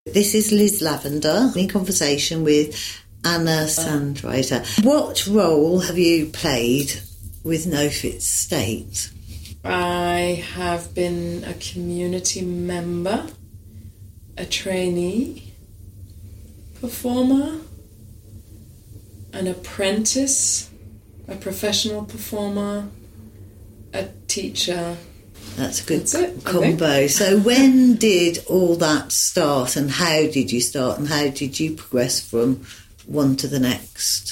This is Liz Lavender in conversation with Anna Sandreiter. What role have you played with No Fit State? I have been a community member, a trainee, performer, an apprentice, a professional performer, a teacher. That's a good combo. So when did all that start, and how did you start, and how did you progress from one to the next?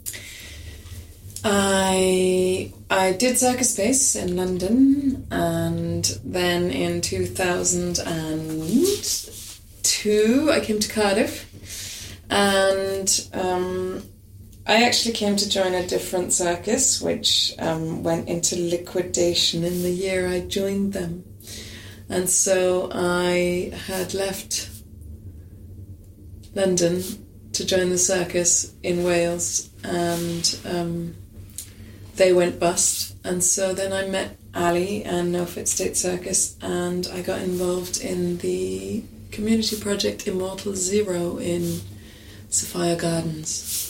I did Circus Space in London, and then in 2002 I came to Cardiff, and I actually came to join a different circus which went into liquidation in the year I joined them. And so I had left London to join the circus in Wales, and they went bust. And so then I met Ali and No Fit State Circus, and I got involved in the community project Immortal Zero in Sophia Gardens.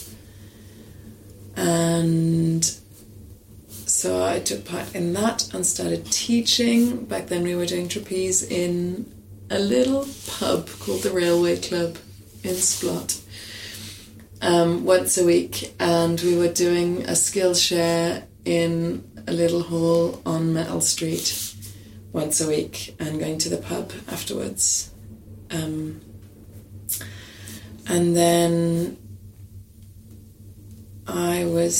And so I took part in that and started teaching. Back then we were doing trapeze in a little pub called the Railway Club in Splot once a week, and we were doing a Skillshare in a little hall on Metal Street once a week and going to the pub afterwards. And then I was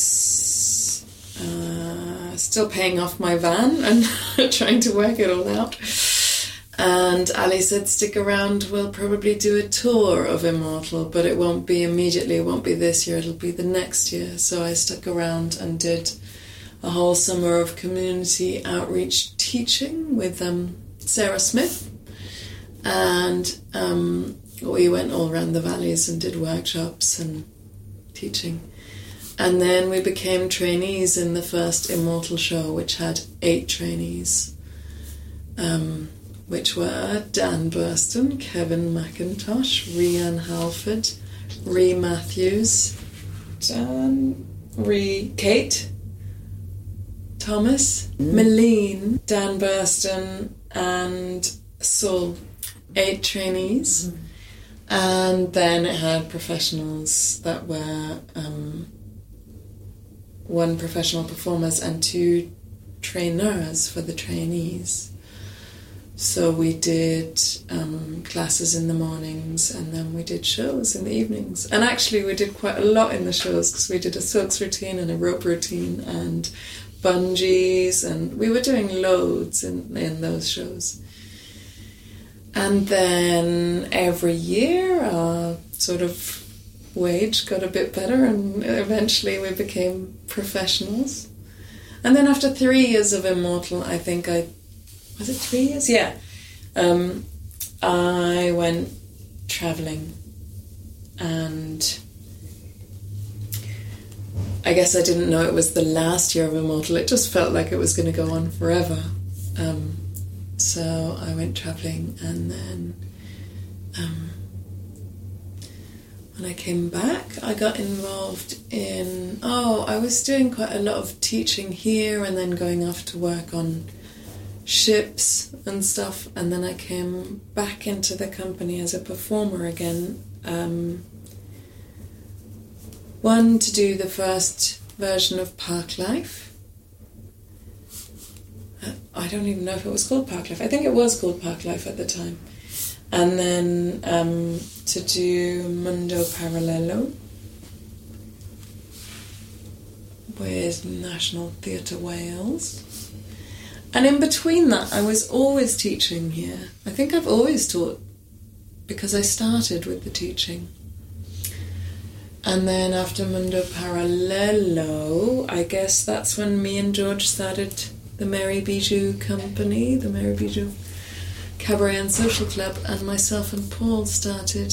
still paying off my van and trying to work it all out. And Ali said, stick around, we'll probably do a tour of Immortal, but it won't be immediately, it won't be this year, it'll be the next year. So I stuck around and did a whole summer of community outreach teaching with Sarah Smith. And we went all around the valleys and did workshops and teaching. And then we became trainees in the first Immortal show, which had 8 trainees, which were Dan Burston, Kevin McIntosh, Rhiann Halford, Ree Matthews, Kate Thomas, Malene, Dan Burston, and Saul. 8 trainees. And then it had professionals that were 1 professional performers and 2 trainers for the trainees. So we did classes in the mornings, and then we did shows in the evenings. And actually we did quite a lot in the shows, because we did a silks routine and a rope routine and bungees, and we were doing loads in those shows. And then every year our sort of wage got a bit better, and eventually we became professionals. And then after 3 years of Immortal, I think was it 3 years? Yeah. I went travelling, and I guess I didn't know it was the last year of Immortal. It just felt like it was going to go on forever. So I went travelling, and then when I came back, I got involved in... I was doing quite a lot of teaching here, and then going off to work on ships and stuff, and then I came back into the company as a performer again. One, to do the first version of Parklife. I don't even know if it was called Parklife. I think it was called Parklife at the time. And then to do Mundo Parallelo with National Theatre Wales. And in between that, I was always teaching here. I think I've always taught, because I started with the teaching. And then after Mundo Parallelo, I guess that's when me and George started the Mary Bijou Company, the Mary Bijou Cabaret and Social Club, and myself and Paul started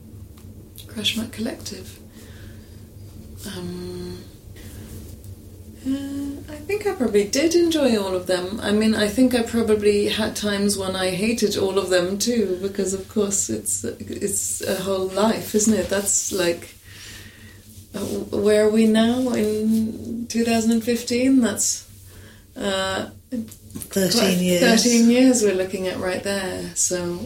Crush Mat Collective. I think I probably did enjoy all of them. I mean, I think I probably had times when I hated all of them too, because of course it's a whole life, isn't it? That's like, where are we now in 2015? That's 13 years. 13 years we're looking at right there. So,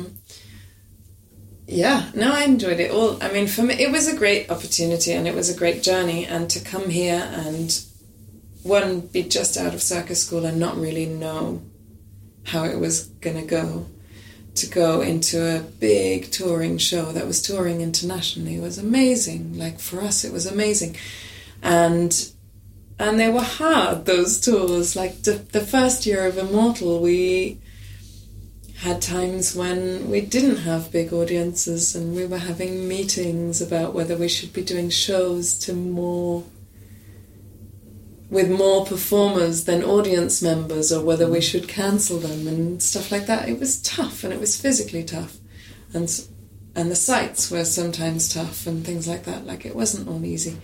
yeah, no, I enjoyed it all. I mean, for me, it was a great opportunity and it was a great journey. And to come here and, one, be just out of circus school and not really know how it was going to go into a big touring show that was touring internationally was amazing. Like, for us, it was amazing. And they were hard, those tours. Like, the first year of Immortal, we had times when we didn't have big audiences and we were having meetings about whether we should be doing shows with more performers than audience members, or whether we should cancel them and stuff like that. It was tough, and it was physically tough. And the sites were sometimes tough and things like that. Like, it wasn't all easy.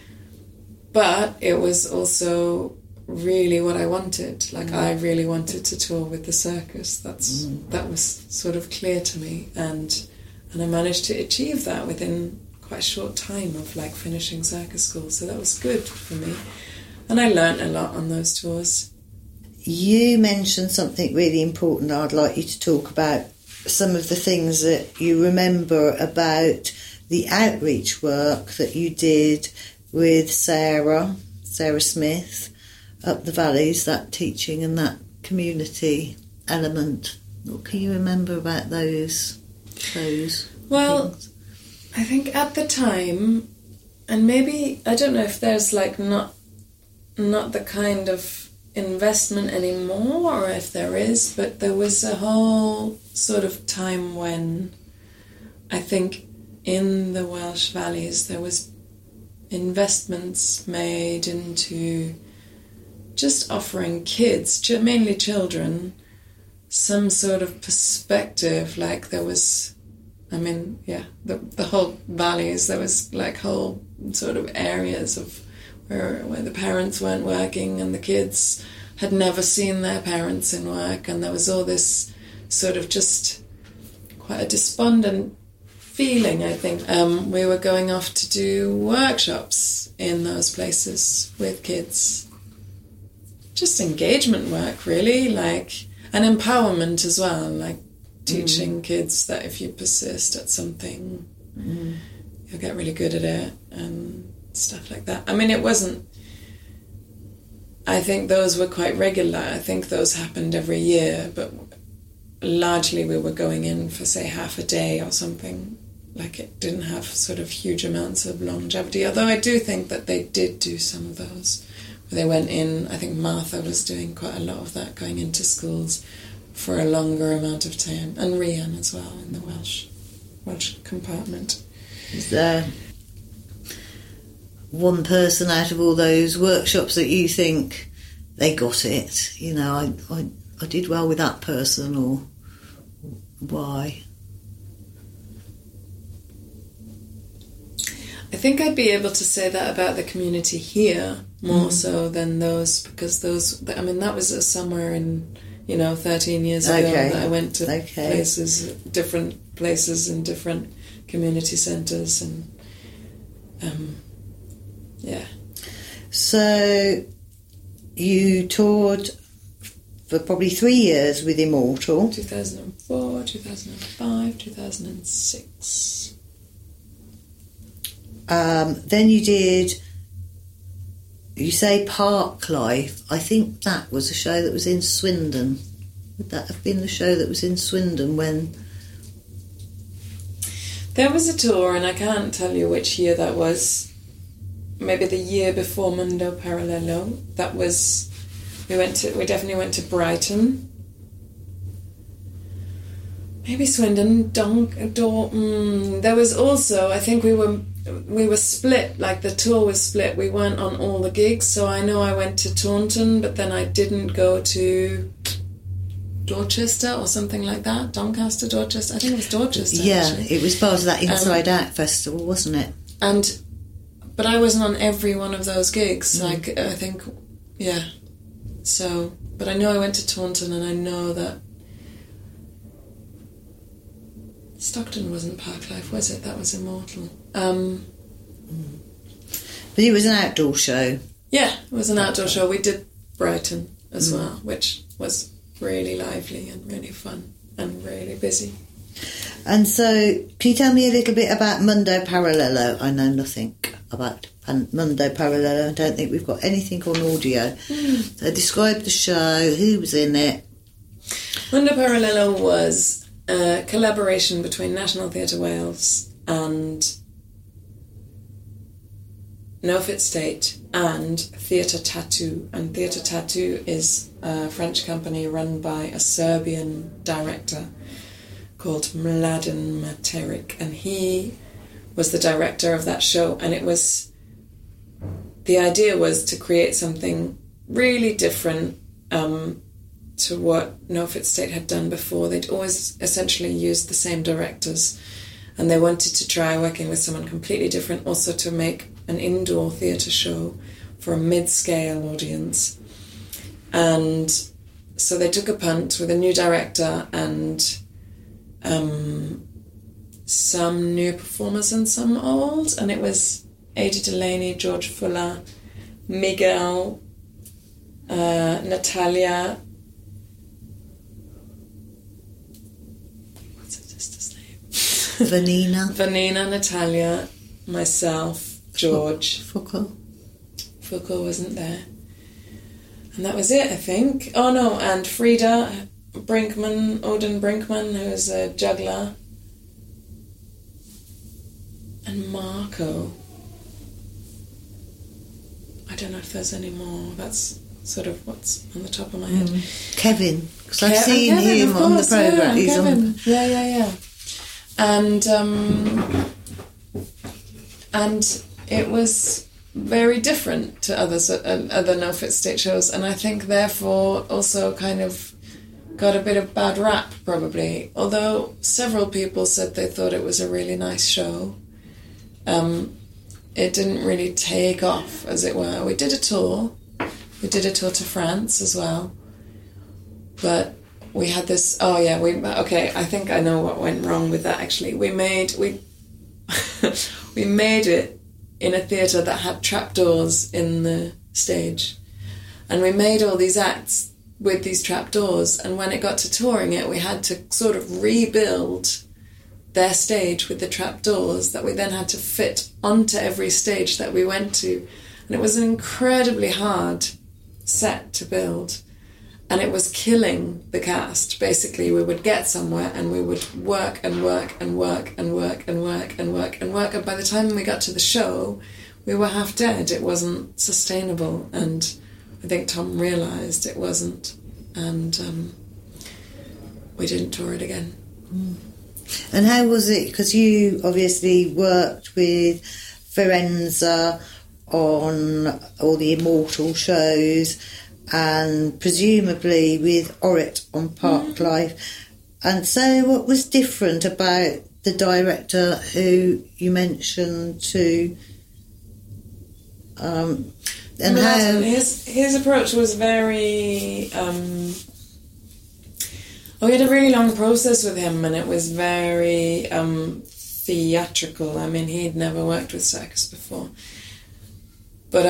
But it was also really what I wanted. Like, I really wanted to tour with the circus. That was sort of clear to me, and I managed to achieve that within quite a short time of like finishing circus school. So that was good for me, and I learnt a lot on those tours. You mentioned something really important. I'd like you to talk about some of the things that you remember about the outreach work that you did with Sarah Smith up the valleys, that teaching and that community element. What can you remember about those Well, things? I think at the time, and maybe, I don't know if there's like not the kind of investment anymore, or if there is, but there was a whole sort of time when I think in the Welsh valleys there was investments made into just offering kids, mainly children, some sort of perspective. Like, there was, I mean, yeah, the whole valleys, there was like whole sort of areas of where the parents weren't working and the kids had never seen their parents in work, and there was all this sort of just quite a despondent feeling, I think. We were going off to do workshops in those places with kids. Just engagement work, really, like, and empowerment as well, like teaching kids that if you persist at something, you'll get really good at it and stuff like that. I mean, it wasn't, I think those were quite regular. I think those happened every year, but largely we were going in for, say, half a day or something. Like, it didn't have sort of huge amounts of longevity, although I do think that they did do some of those. They went in, I think Martha was doing quite a lot of that, going into schools for a longer amount of time, and Rian as well in the Welsh compartment. Is there one person out of all those workshops that you think they got it? You know, I did well with that person, or why? I think I'd be able to say that about the community here more so than those, because those, I mean, that was somewhere in, 13 years ago that I went to places, different places in different community centres, and yeah. So you toured for probably 3 years with Immortal. 2004, 2005, 2006. Then you did, you say Park Life. I think that was a show that was in Swindon. Would that have been the show that was in Swindon when? There was a tour, and I can't tell you which year that was. Maybe the year before Mundo Parallelo. That was, we definitely went to Brighton. Maybe Swindon, there was also, I think we were split, like the tour was split. We weren't on all the gigs, so I know I went to Taunton, but then I didn't go to Dorchester or something like that. Doncaster, Dorchester. I think it was Dorchester. Yeah, actually. It was part of that Inside Out festival, wasn't it? but I wasn't on every one of those gigs. Like, I think, yeah. So, but I know I went to Taunton, and I know that Stockton wasn't Parklife, was it? That was Immortal. But it was an outdoor show. Yeah, it was an outdoor show. We did Brighton as well, which was really lively and really fun and really busy. And so, can you tell me a little bit about Mundo Parallelo? I know nothing about Mundo Parallelo. I don't think we've got anything on audio. So describe the show, who was in it. Mundo Parallelo was a collaboration between National Theatre Wales and No Fit State and Theatre Tattoo. And Theatre Tattoo is a French company run by a Serbian director called Mladen Materik, and he was the director of that show. And the idea was to create something really different to what No Fit State had done before. They'd always essentially used the same directors, and they wanted to try working with someone completely different, also to make an indoor theatre show for a mid-scale audience. And so they took a punt with a new director and some new performers and some old, and it was Ada Delaney, George Fuller, Miguel, Natalia, what's her sister's name? Vanina, Natalia, myself, George. Foucault wasn't there. And that was it, I think. Oh no, and Frida Brinkman, Odin Brinkman, who's a juggler. And Marco. I don't know if there's any more. That's sort of what's on the top of my head. Kevin, because I've seen him on the programme. Yeah, Kevin. Yeah. And it was very different to other No Fit State shows, and I think therefore also kind of got a bit of bad rap probably, although several people said they thought it was a really nice show. It didn't really take off, as it were. We did a tour to France as well, but we had this, I think I know what went wrong with that actually. We made it in a theatre that had trapdoors in the stage, and we made all these acts with these trapdoors, and when it got to touring it, we had to sort of rebuild their stage with the trapdoors that we then had to fit onto every stage that we went to, and it was an incredibly hard set to build, and it was killing the cast. Basically, we would get somewhere and we would work and work and work and work and work and work and work, and by the time we got to the show, we were half dead. It wasn't sustainable, and I think Tom realised it wasn't, and we didn't tour it again. And how was it? Because you obviously worked with Firenze on all the Immortal shows, and presumably with Orrit on Parklife. And so what was different about the director who you mentioned to... His approach was very... we had a really long process with him, and it was very theatrical. I mean, he'd never worked with circus before. But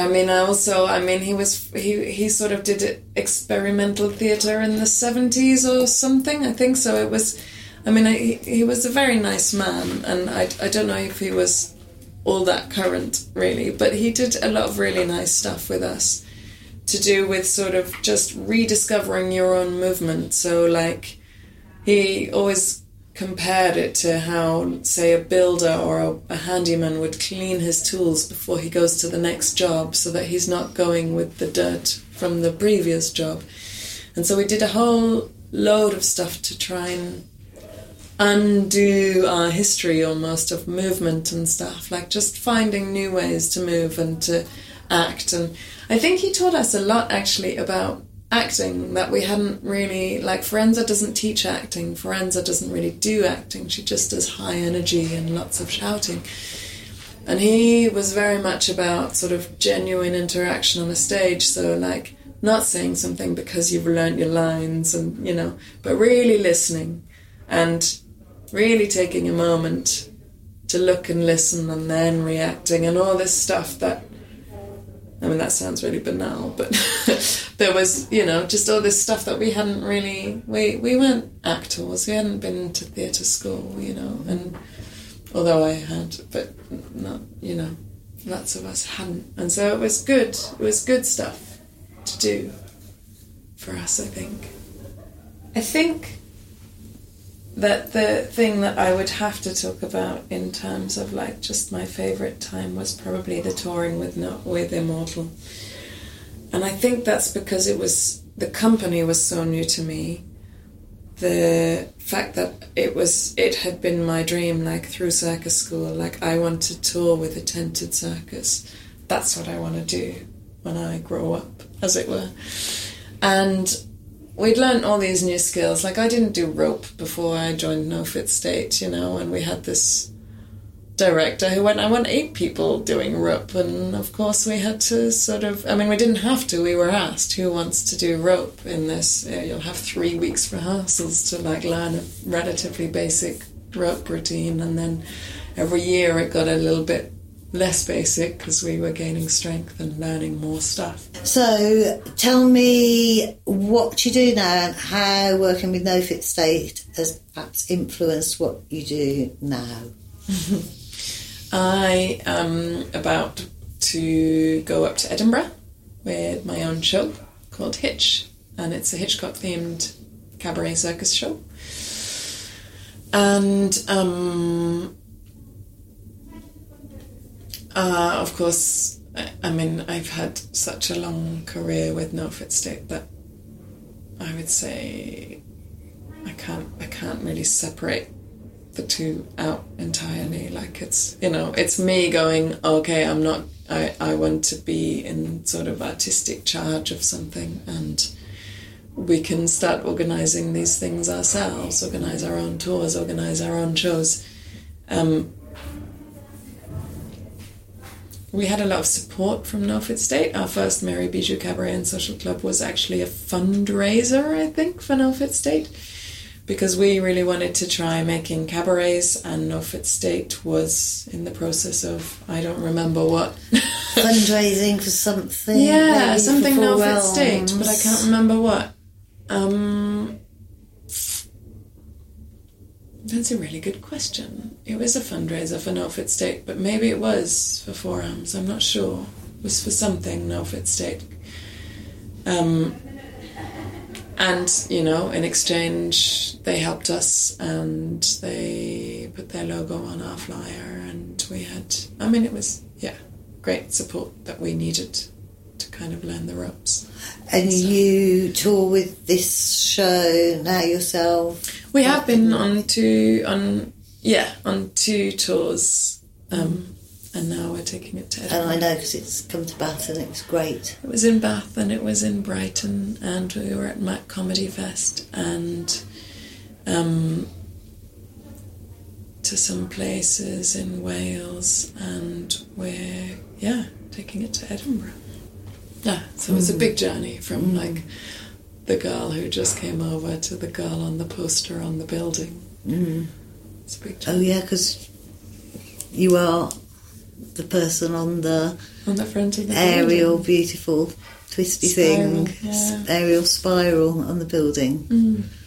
he sort of did experimental theatre in the 70s or something, I think. So it was, he was a very nice man, and I don't know if he was all that current, really, but he did a lot of really nice stuff with us to do with sort of just rediscovering your own movement. So, like, he always compared it to how, say, a builder or a handyman would clean his tools before he goes to the next job, so that he's not going with the dirt from the previous job. And so we did a whole load of stuff to try and undo our history almost of movement and stuff, like just finding new ways to move and to act. And I think he taught us a lot actually about acting that we hadn't really, like Firenze doesn't teach acting, Firenze doesn't really do acting, she just does high energy and lots of shouting. And he was very much about sort of genuine interaction on a stage, so like not saying something because you've learnt your lines and, you know, but really listening and really taking a moment to look and listen and then reacting and all this stuff that, I mean, that sounds really banal, but there was, you know, just all this stuff that we hadn't really, we weren't actors, we hadn't been to theatre school, you know, and although I had, but not, you know, lots of us hadn't. And so it was good stuff to do for us, I think. I think that the thing that I would have to talk about in terms of like just my favourite time was probably the touring with Immortal. And I think that's because the company was so new to me. The fact that it had been my dream, like through circus school, like I want to tour with a tented circus. That's what I want to do when I grow up, as it were. And we'd learnt all these new skills. Like I didn't do rope before I joined No Fit State, you know, and we had this director who went, I want 8 people doing rope. And of course we had to sort of, I mean, we didn't have to, we were asked, who wants to do rope in this? You'll have 3 weeks rehearsals to like learn a relatively basic rope routine. And then every year it got a little bit less basic because we were gaining strength and learning more stuff. So tell me what you do now and how working with No Fit State has perhaps influenced what you do now. I am about to go up to Edinburgh with my own show called Hitch, and it's a Hitchcock themed cabaret circus show. And of course, I mean, I've had such a long career with No Fit State that I would say I can't really separate the two out entirely. Like it's, you know, it's me going, okay, I want to be in sort of artistic charge of something, and we can start organising these things ourselves, organise our own tours, organise our own shows. We had a lot of support from No Fit State. Our first Mary Bijou Cabaret and Social Club was actually a fundraiser, I think, for No Fit State, because we really wanted to try making cabarets, and No Fit State was in the process of, I don't remember what. Fundraising for something? Yeah, something No Fit State, but I can't remember what. That's a really good question. It was a fundraiser for No Fit State, but maybe it was for Four Arms, I'm not sure. It was for something, No Fit State. And, you know, in exchange, they helped us and they put their logo on our flyer, and we had, I mean, it was, yeah, great support that we needed to kind of learn the ropes. And you tour with this show now yourself? We have been on two tours, and now we're taking it to Edinburgh. And I know because it's come to Bath and it was great. It was in Bath and it was in Brighton, and we were at Mac Comedy Fest, and to some places in Wales, and we're taking it to Edinburgh. Yeah, so it was a big journey from like the girl who just came over to the girl on the poster on the building. It's a big journey. Oh yeah, because you are the person on the front of the aerial, building. Beautiful, twisty Spiral, thing, yeah. aerial spiral on the building.